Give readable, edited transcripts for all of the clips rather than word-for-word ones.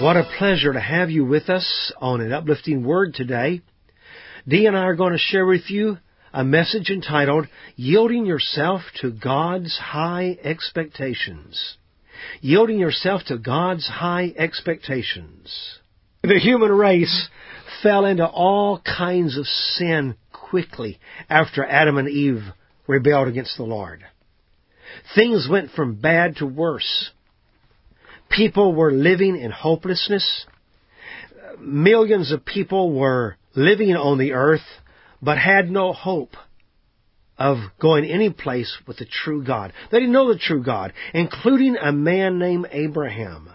What a pleasure to have you with us on an uplifting word today. Dee and I are going to share with you a message entitled, Yielding Yourself to God's High Expectations. Yielding yourself to God's high expectations. The human race fell into all kinds of sin quickly after Adam and Eve rebelled against the Lord. Things went from bad to worse. People were living in hopelessness. Millions of people were living on the earth, but had no hope of going any place with the true God. They didn't know the true God, including a man named Abraham.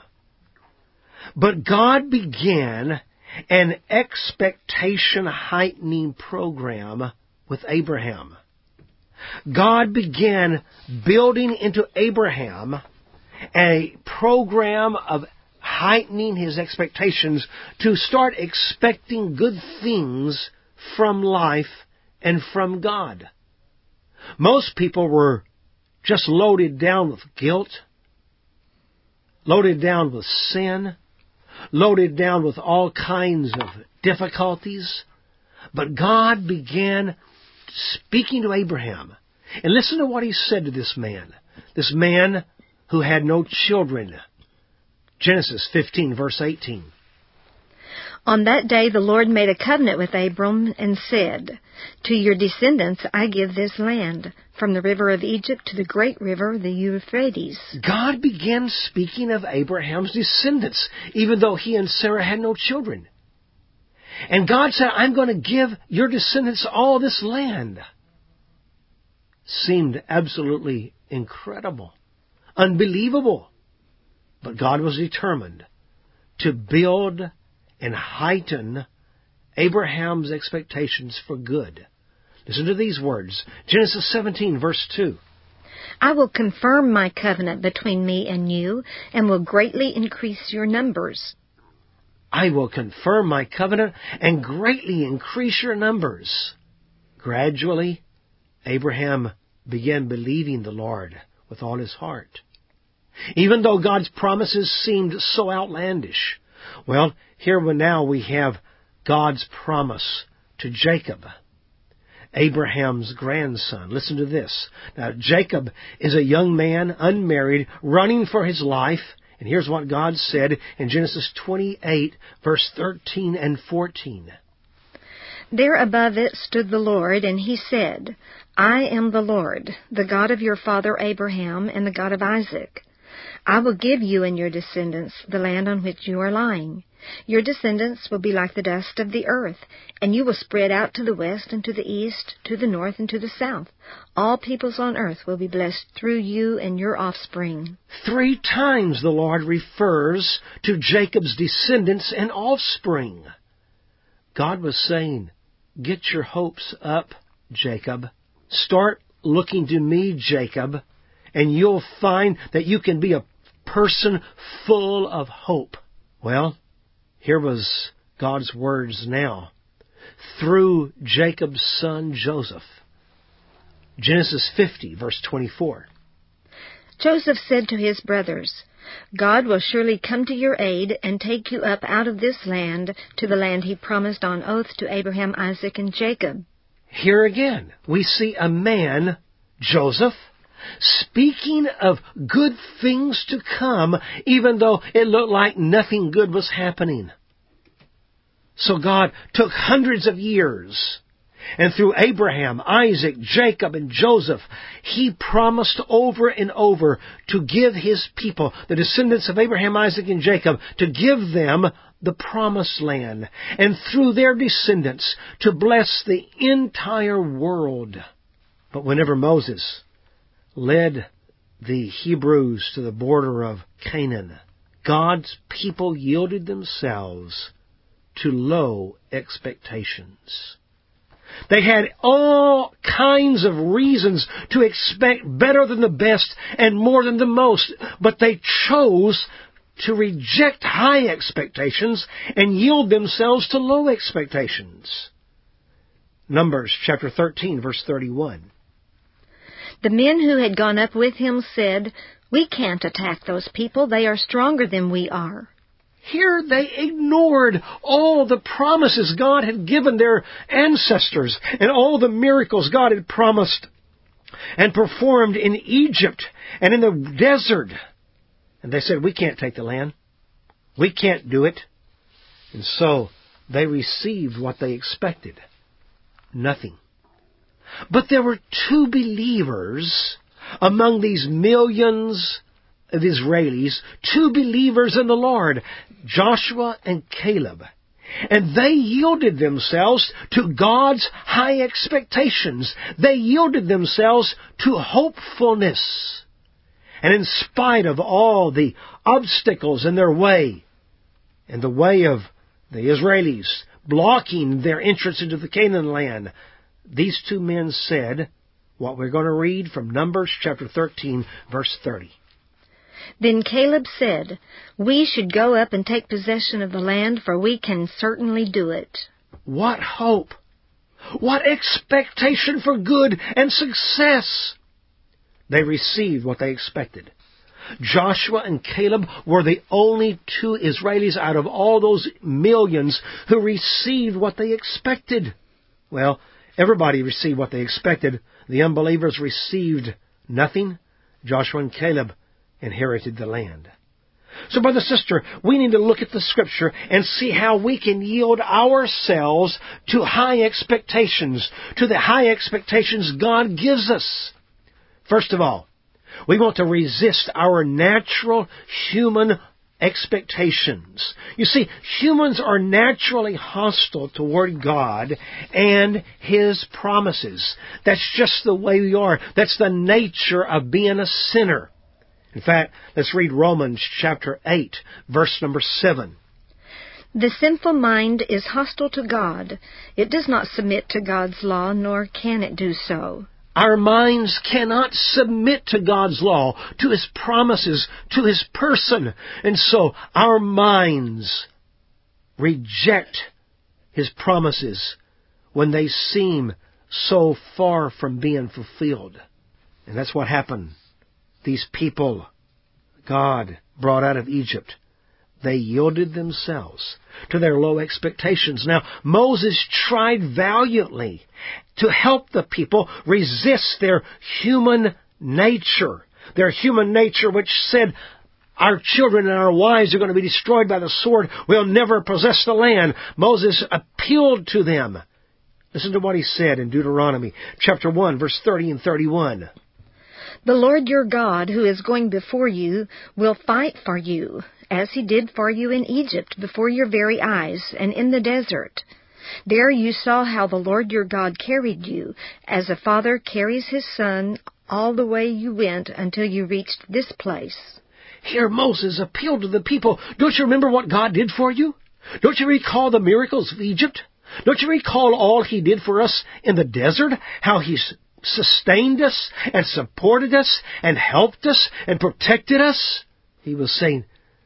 But God began an expectation-heightening program with Abraham. God began building into Abraham a program of heightening his expectations to start expecting good things from life and from God. Most people were just loaded down with guilt, loaded down with sin, loaded down with all kinds of difficulties. But God began speaking to Abraham. And listen to what he said to this man who had no children. Genesis 15, verse 18. On that day the Lord made a covenant with Abram and said, To your descendants I give this land, from the river of Egypt to the great river, the Euphrates. God began speaking of Abraham's descendants, even though he and Sarah had no children. And God said, I'm going to give your descendants all this land. Seemed absolutely incredible, unbelievable. But God was determined to build and heighten Abraham's expectations for good. Listen to these words. Genesis 17, verse 2. I will confirm my covenant between me and you, and will greatly increase your numbers. I will confirm my covenant and greatly increase your numbers. Gradually, Abraham began believing the Lord with all his heart. Even though God's promises seemed so outlandish. Well, here now we have God's promise to Jacob, Abraham's grandson. Listen to this. Now, Jacob is a young man, unmarried, running for his life. And here's what God said in Genesis 28, verse 13 and 14. There above it stood the Lord, and he said, I am the Lord, the God of your father Abraham and the God of Isaac. I will give you and your descendants the land on which you are lying. Your descendants will be like the dust of the earth, and you will spread out to the west and to the east, to the north and to the south. All peoples on earth will be blessed through you and your offspring. 3 times the Lord refers to Jacob's descendants and offspring. God was saying, get your hopes up, Jacob. Start looking to me, Jacob, and you'll find that you can be a person full of hope. Well, here was God's words now through Jacob's son Joseph. Genesis 50, verse 24. Joseph said to his brothers, God will surely come to your aid and take you up out of this land to the land he promised on oath to Abraham, Isaac, and Jacob. Here again, we see a man, Joseph, speaking of good things to come, even though it looked like nothing good was happening. So God took hundreds of years, and through Abraham, Isaac, Jacob, and Joseph, he promised over and over to give his people, the descendants of Abraham, Isaac, and Jacob, to give them the promised land, and through their descendants to bless the entire world. But whenever Moses led the Hebrews to the border of Canaan, God's people yielded themselves to low expectations. They had all kinds of reasons to expect better than the best and more than the most, but they chose to reject high expectations and yield themselves to low expectations. Numbers chapter 13, verse 31. The men who had gone up with him said, We can't attack those people. They are stronger than we are. Here they ignored all the promises God had given their ancestors and all the miracles God had promised and performed in Egypt and in the desert. And they said, we can't take the land. We can't do it. And so they received what they expected. Nothing. But there were two believers among these millions of Israelis, two believers in the Lord, Joshua and Caleb. And they yielded themselves to God's high expectations. They yielded themselves to hopefulness. And in spite of all the obstacles in their way, and the way of the Israelis blocking their entrance into the Canaan land, these two men said what we're going to read from Numbers chapter 13, verse 30. Then Caleb said, we should go up and take possession of the land, for we can certainly do it. What hope! What expectation for good and success! They received what they expected. Joshua and Caleb were the only two Israelis out of all those millions who received what they expected. Well, everybody received what they expected. The unbelievers received nothing. Joshua and Caleb inherited the land. So, brother, sister, we need to look at the Scripture and see how we can yield ourselves to high expectations, to the high expectations God gives us. First of all, we want to resist our natural human expectations. You see, humans are naturally hostile toward God and His promises. That's just the way we are. That's the nature of being a sinner. In fact, let's read Romans chapter 8, verse number 7. The sinful mind is hostile to God. It does not submit to God's law, nor can it do so. Our minds cannot submit to God's law, to His promises, to His person. And so our minds reject His promises when they seem so far from being fulfilled. And that's what happened. These people God brought out of Egypt, they yielded themselves to their low expectations. Now, Moses tried valiantly to help the people resist their human nature which said, our children and our wives are going to be destroyed by the sword. We'll never possess the land. Moses appealed to them. Listen to what he said in Deuteronomy chapter 1, verse 30 and 31. The Lord your God, who is going before you, will fight for you, as He did for you in Egypt, before your very eyes, and in the desert. There you saw how the Lord your God carried you, as a father carries his son, all the way you went until you reached this place. Here Moses appealed to the people. Don't you remember what God did for you? Don't you recall the miracles of Egypt? Don't you recall all He did for us in the desert? How He sustained us and supported us and helped us and protected us? He was saying,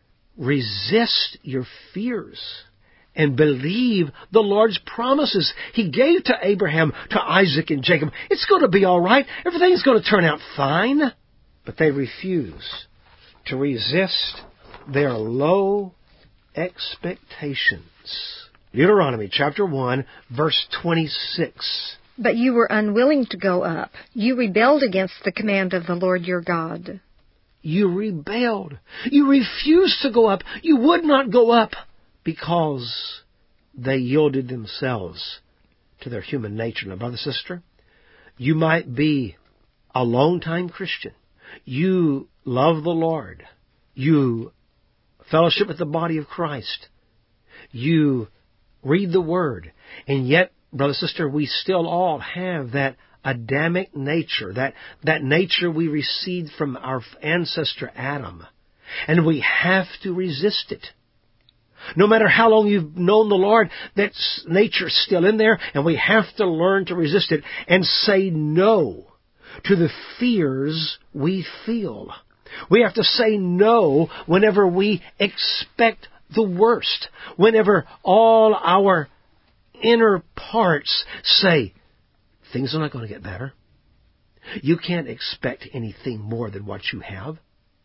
resist your fears and believe the Lord's promises He gave to Abraham, to Isaac, and Jacob. It's going to be all right. Everything's going to turn out fine. But they refuse to resist their low expectations. Deuteronomy chapter 1, verse 26. But you were unwilling to go up. You rebelled against the command of the Lord your God. You rebelled. You refused to go up. You would not go up because they yielded themselves to their human nature. Now, brother, sister, you might be a long-time Christian. You love the Lord. You fellowship with the body of Christ. You read the Word. And yet, brother, sister, we still all have that Adamic nature, that nature we received from our ancestor Adam. And we have to resist it. No matter how long you've known the Lord, that nature's still in there, and we have to learn to resist it and say no to the fears we feel. We have to say no whenever we expect the worst, whenever all our inner parts say, things are not going to get better. You can't expect anything more than what you have.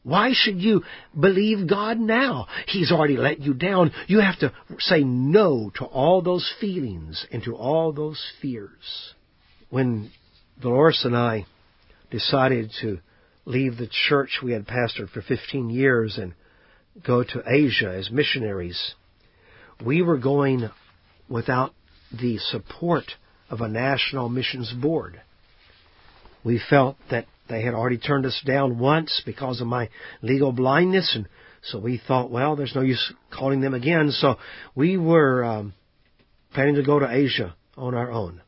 Why should you believe God now? He's already let you down. You have to say no to all those feelings and to all those fears. When Dolores and I decided to leave the church we had pastored for 15 years and go to Asia as missionaries, we were going without the support of a national missions board. We felt that they had already turned us down once because of my legal blindness, and so we thought, well, there's no use calling them again. So we were planning to go to Asia on our own.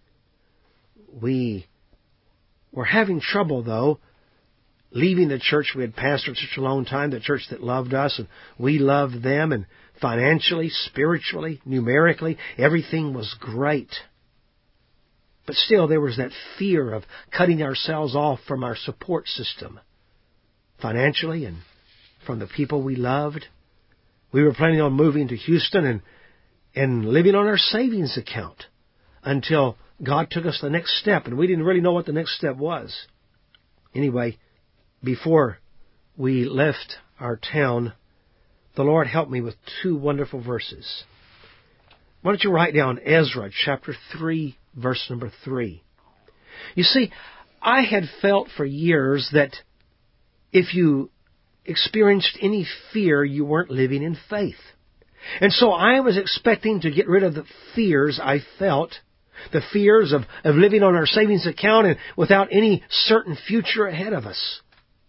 We were having trouble, though, leaving the church we had pastored such a long time, the church that loved us, and we loved them, and financially, spiritually, numerically, everything was great. But still, there was that fear of cutting ourselves off from our support system, financially and from the people we loved. We were planning on moving to Houston and living on our savings account until God took us the next step, and we didn't really know what the next step was. Anyway, before we left our town, the Lord helped me with 2 wonderful verses. Why don't you write down Ezra chapter 3, verse number 3. You see, I had felt for years that if you experienced any fear, you weren't living in faith. And so I was expecting to get rid of the fears I felt, the fears of living on our savings account and without any certain future ahead of us.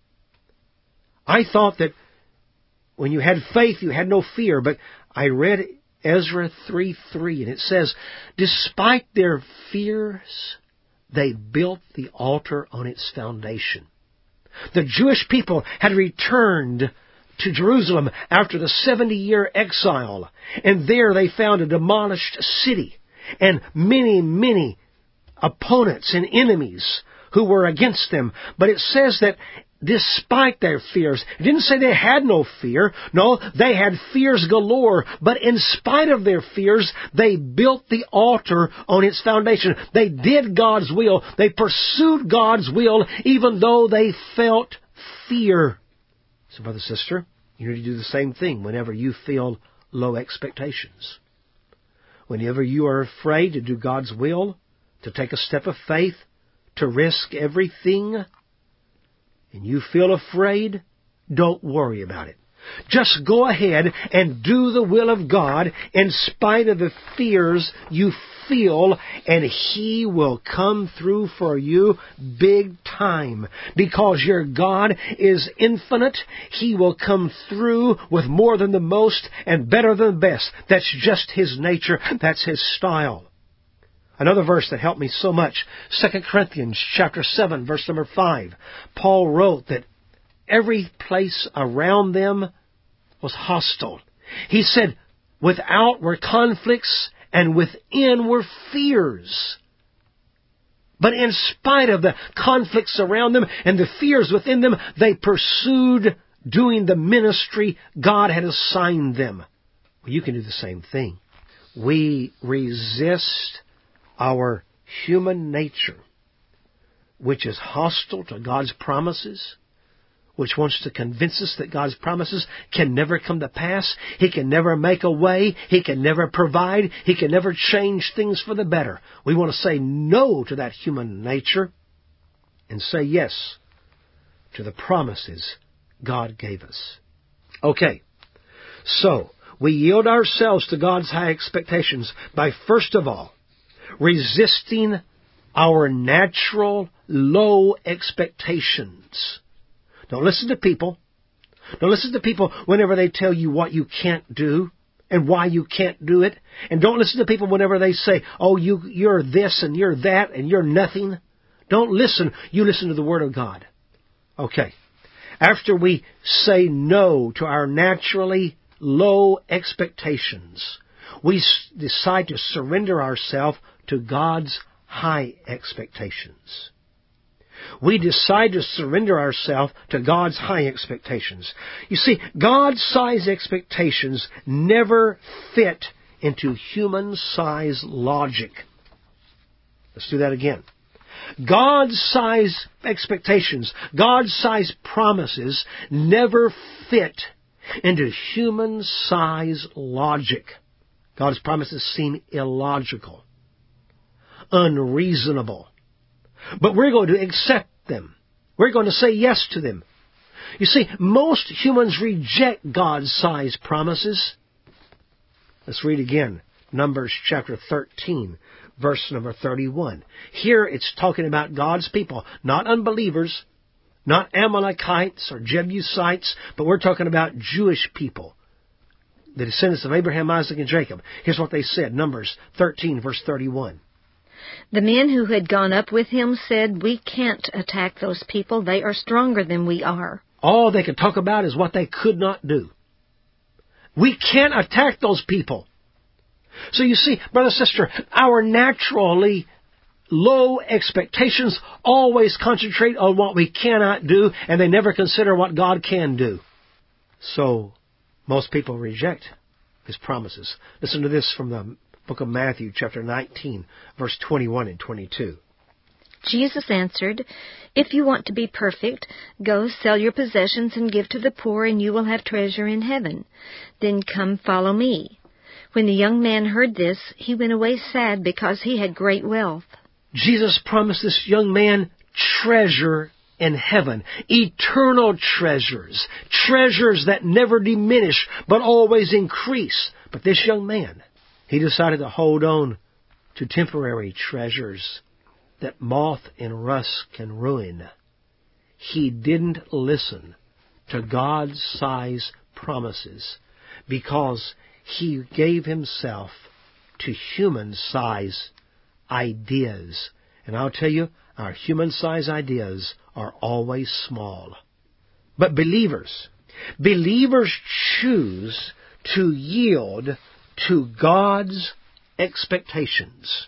I thought that when you had faith, you had no fear, but I read Ezra 3:3, and it says, despite their fears, they built the altar on its foundation. The Jewish people had returned to Jerusalem after the 70-year exile, and there they found a demolished city and many, many opponents and enemies who were against them. But it says that despite their fears, it didn't say they had no fear. No, they had fears galore. But in spite of their fears, they built the altar on its foundation. They did God's will. They pursued God's will even though they felt fear. So, brother, sister, you need to do the same thing whenever you feel low expectations. Whenever you are afraid to do God's will, to take a step of faith, to risk everything, and you feel afraid, don't worry about it. Just go ahead and do the will of God in spite of the fears you feel, and He will come through for you big time. Because your God is infinite, He will come through with more than the most and better than the best. That's just His nature. That's His style. Another verse that helped me so much, 2 Corinthians chapter 7, verse number 5. Paul wrote that every place around them was hostile. He said, without were conflicts and within were fears. But in spite of the conflicts around them and the fears within them, they pursued doing the ministry God had assigned them. Well, you can do the same thing. We resist our human nature, which is hostile to God's promises, which wants to convince us that God's promises can never come to pass. He can never make a way. He can never provide. He can never change things for the better. We want to say no to that human nature and say yes to the promises God gave us. Okay, so we yield ourselves to God's high expectations by, first of all, resisting our natural low expectations. Don't listen to people. Don't listen to people whenever they tell you what you can't do and why you can't do it. And don't listen to people whenever they say, oh, you're this and you're that and you're nothing. Don't listen. You listen to the Word of God. Okay. After we say no to our naturally low expectations, we decide to surrender ourselves to God's high expectations. We decide to surrender ourselves to God's high expectations. You see, God's size expectations never fit into human size logic. Let's do that again. God-sized expectations, God-sized promises never fit into human-sized logic. God's promises seem illogical, unreasonable. But we're going to accept them. We're going to say yes to them. You see, most humans reject God-sized promises. Let's read again. Numbers chapter 13, verse number 31. Here it's talking about God's people, not unbelievers, not Amalekites or Jebusites, but we're talking about Jewish people, the descendants of Abraham, Isaac, and Jacob. Here's what they said, Numbers 13, verse 31. The men who had gone up with him said, "We can't attack those people. They are stronger than we are." All they could talk about is what they could not do. We can't attack those people. So you see, brother, sister, our naturally low expectations always concentrate on what we cannot do, and they never consider what God can do. So most people reject His promises. Listen to this from the book of Matthew, chapter 19, verse 21 and 22. Jesus answered, "If you want to be perfect, go sell your possessions and give to the poor, and you will have treasure in heaven. Then come follow me." When the young man heard this, he went away sad because he had great wealth. Jesus promised this young man treasure in heaven, eternal treasures, treasures that never diminish but always increase. But this young man, he decided to hold on to temporary treasures that moth and rust can ruin. He didn't listen to God-sized promises because he gave himself to human-sized ideas. And I'll tell you, our human-sized ideas are always small. But believers choose to yield to God's expectations.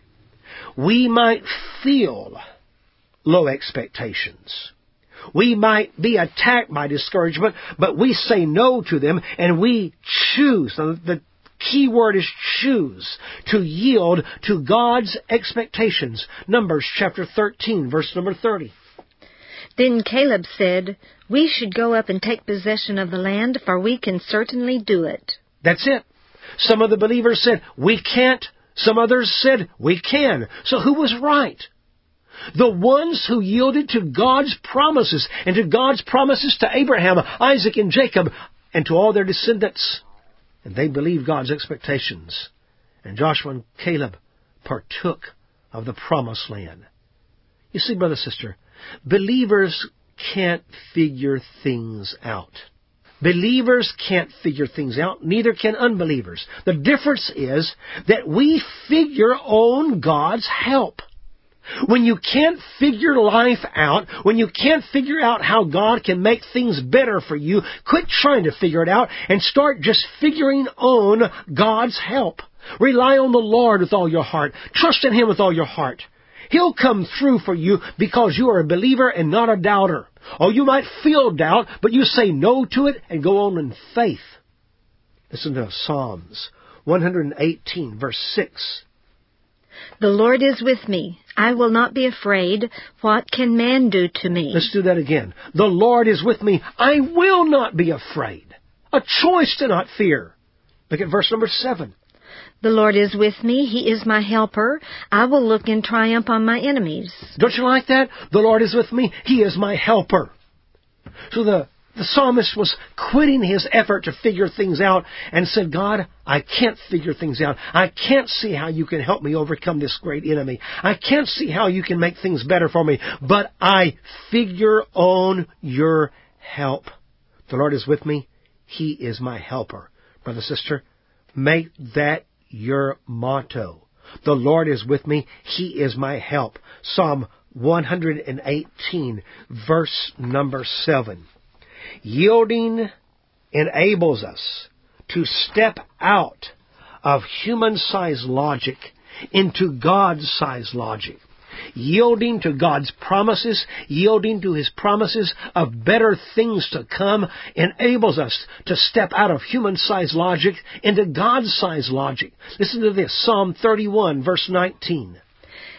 We might feel low expectations. We might be attacked by discouragement, but we say no to them and we choose. The key word is choose to yield to God's expectations. Numbers chapter 13, verse number 30. Then Caleb said, "We should go up and take possession of the land, for we can certainly do it." That's it. Some of the believers said, we can't. Some others said, we can. So who was right? The ones who yielded to God's promises, and to God's promises to Abraham, Isaac, and Jacob, and to all their descendants. And they believed God's expectations. And Joshua and Caleb partook of the promised land. You see, brother, sister, believers can't figure things out. Believers can't figure things out, neither can unbelievers. The difference is that we figure on God's help. When you can't figure life out, when you can't figure out how God can make things better for you, quit trying to figure it out and start just figuring on God's help. Rely on the Lord with all your heart. Trust in Him with all your heart. He'll come through for you because you are a believer and not a doubter. Oh, you might feel doubt, but you say no to it and go on in faith. Listen to Psalms 118, verse 6. "The Lord is with me. I will not be afraid. What can man do to me?" Let's do that again. The Lord is with me. I will not be afraid. A choice to not fear. Look at verse number 7. "The Lord is with me. He is my helper. I will look in triumph on my enemies." Don't you like that? The Lord is with me. He is my helper. So the psalmist was quitting his effort to figure things out and said, God, I can't figure things out. I can't see how you can help me overcome this great enemy. I can't see how you can make things better for me, but I figure on your help. The Lord is with me. He is my helper. Brother, sister, make that your motto. The Lord is with me. He is my help. Psalm 118, verse number 7. Yielding enables us to step out of human-sized logic into God-sized logic. Yielding to God's promises, yielding to His promises of better things to come, enables us to step out of human-sized logic into God-sized logic. Listen to this, Psalm 31, verse 19.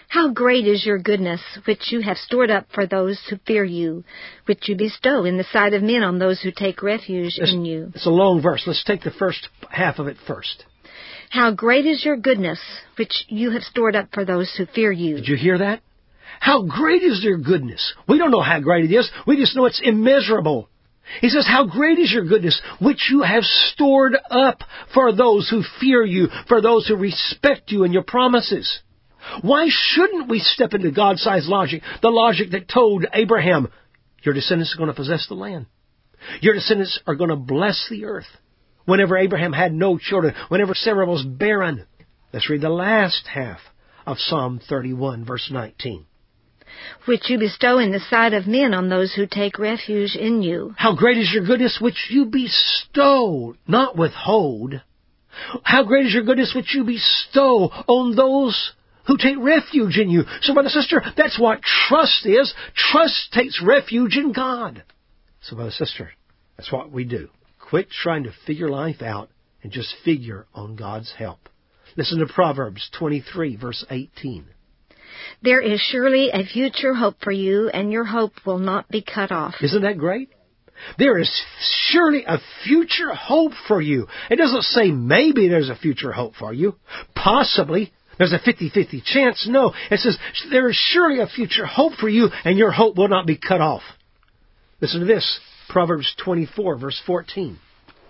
How great is your goodness, which you have stored up for those who fear you, which you bestow in the sight of men on those who take refuge in you. It's a long verse. Let's take the first half of it first. How great is your goodness, which you have stored up for those who fear you. Did you hear that? How great is your goodness? We don't know how great it is. We just know it's immeasurable. He says, how great is your goodness, which you have stored up for those who fear you, for those who respect you and your promises. Why shouldn't we step into God-sized logic, the logic that told Abraham, your descendants are going to possess the land. Your descendants are going to bless the earth. Whenever Abraham had no children, whenever Sarah was barren. Let's read the last half of Psalm 31, verse 19. Which you bestow in the sight of men on those who take refuge in you. How great is your goodness which you bestow, not withhold. How great is your goodness which you bestow on those who take refuge in you. So, brother, sister, that's what trust is. Trust takes refuge in God. So, brother, sister, that's what we do. Quit trying to figure life out and just figure on God's help. Listen to Proverbs 23, verse 18. There is surely a future hope for you, and your hope will not be cut off. Isn't that great? There is surely a future hope for you. It doesn't say maybe there's a future hope for you. Possibly. There's a 50-50 chance. No. It says there is surely a future hope for you, and your hope will not be cut off. Listen to this. Proverbs 24, verse 14.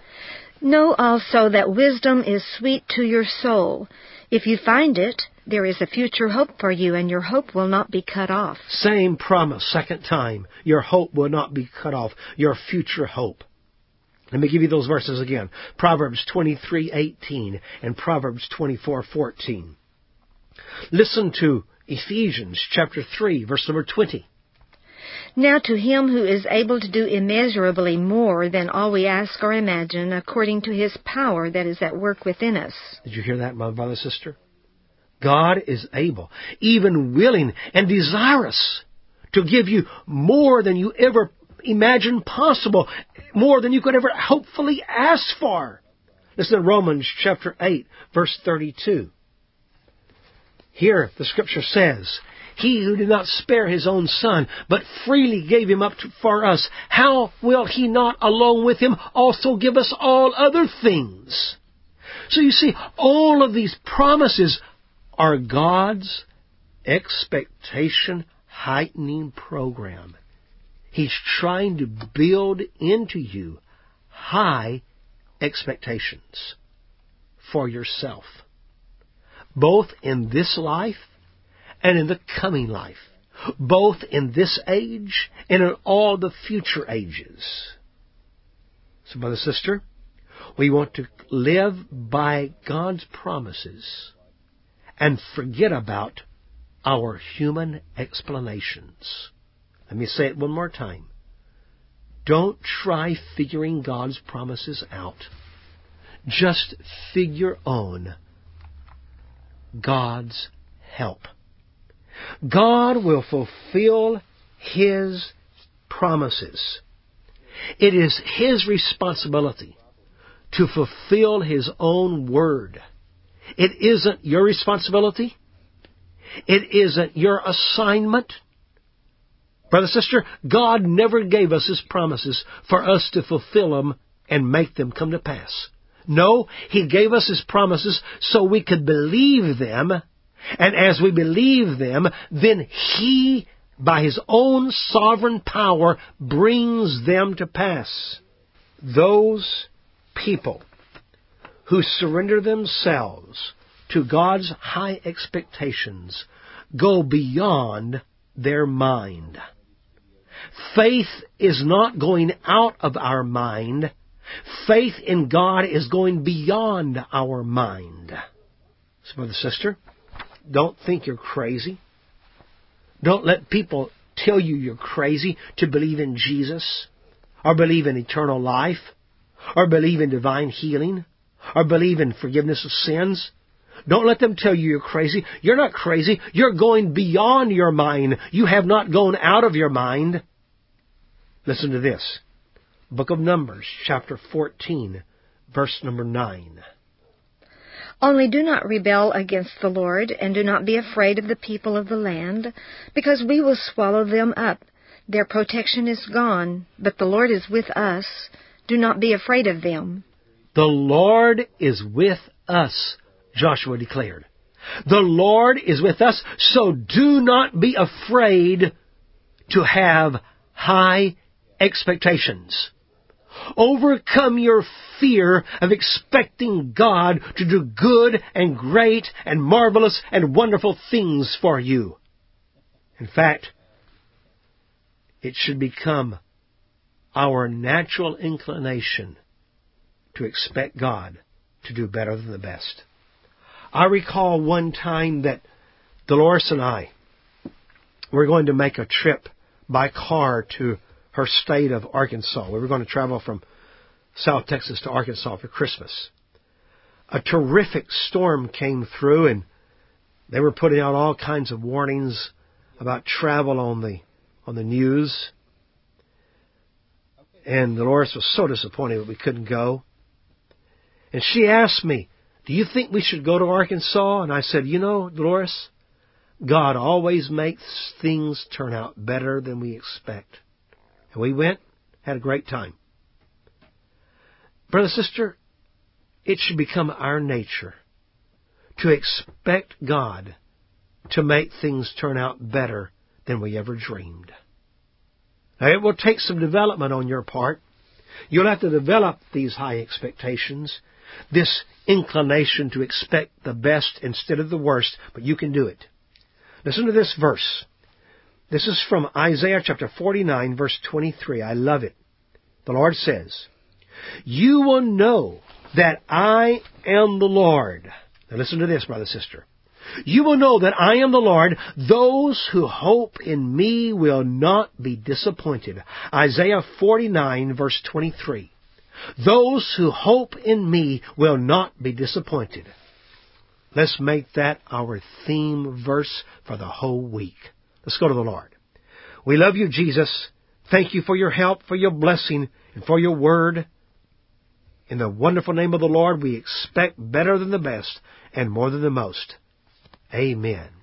Know also that wisdom is sweet to your soul. If you find it, there is a future hope for you, and your hope will not be cut off. Same promise, second time. Your hope will not be cut off. Your future hope. Let me give you those verses again. Proverbs 23:18 and Proverbs 24:14. Listen to Ephesians chapter 3, verse number 20. Now to him who is able to do immeasurably more than all we ask or imagine, according to his power that is at work within us. Did you hear that, my brother, sister? God is able, even willing and desirous to give you more than you ever imagined possible, more than you could ever hopefully ask for. Listen to Romans chapter 8, verse 32. Here the scripture says, He who did not spare his own son, but freely gave him up for us, how will he not along with him also give us all other things? So you see, all of these promises are God's expectation heightening program. He's trying to build into you high expectations for yourself, both in this life and in the coming life, both in this age and in all the future ages. So, brother, sister, we want to live by God's promises and forget about our human explanations. Let me say it one more time. Don't try figuring God's promises out. Just figure on God's help. God will fulfill His promises. It is His responsibility to fulfill His own word. It isn't your responsibility. It isn't your assignment. Brother, sister, God never gave us His promises for us to fulfill them and make them come to pass. No, He gave us His promises so we could believe them. And as we believe them, then He, by His own sovereign power, brings them to pass. Those people who surrender themselves to God's high expectations go beyond their mind. Faith is not going out of our mind. Faith in God is going beyond our mind. So, brother, sister, don't think you're crazy. Don't let people tell you you're crazy to believe in Jesus, or believe in eternal life, or believe in divine healing, or believe in forgiveness of sins. Don't let them tell you you're crazy. You're not crazy. You're going beyond your mind. You have not gone out of your mind. Listen to this. Book of Numbers, chapter 14, verse number 9. Only do not rebel against the Lord, and do not be afraid of the people of the land, because we will swallow them up. Their protection is gone, but the Lord is with us. Do not be afraid of them. The Lord is with us, Joshua declared. The Lord is with us, so do not be afraid to have high expectations. Overcome your fear of expecting God to do good and great and marvelous and wonderful things for you. In fact, it should become our natural inclination to expect God to do better than the best. I recall one time that Dolores and I were going to make a trip by car to her state of Arkansas. We were going to travel from South Texas to Arkansas for Christmas. A terrific storm came through, and they were putting out all kinds of warnings about travel on the news. And Dolores was so disappointed that we couldn't go. And she asked me, "Do you think we should go to Arkansas?" And I said, "You know, Dolores, God always makes things turn out better than we expect." And we went, had a great time. Brother, sister, it should become our nature to expect God to make things turn out better than we ever dreamed. Now, it will take some development on your part. You'll have to develop these high expectations, this inclination to expect the best instead of the worst, but you can do it. Listen to this verse. This is from Isaiah chapter 49, verse 23. I love it. The Lord says, "You will know that I am the Lord." Now listen to this, brother, sister. "You will know that I am the Lord. Those who hope in me will not be disappointed." Isaiah 49, verse 23. Those who hope in me will not be disappointed. Let's make that our theme verse for the whole week. Let's go to the Lord. We love you, Jesus. Thank you for your help, for your blessing, and for your word. In the wonderful name of the Lord, we expect better than the best and more than the most. Amen.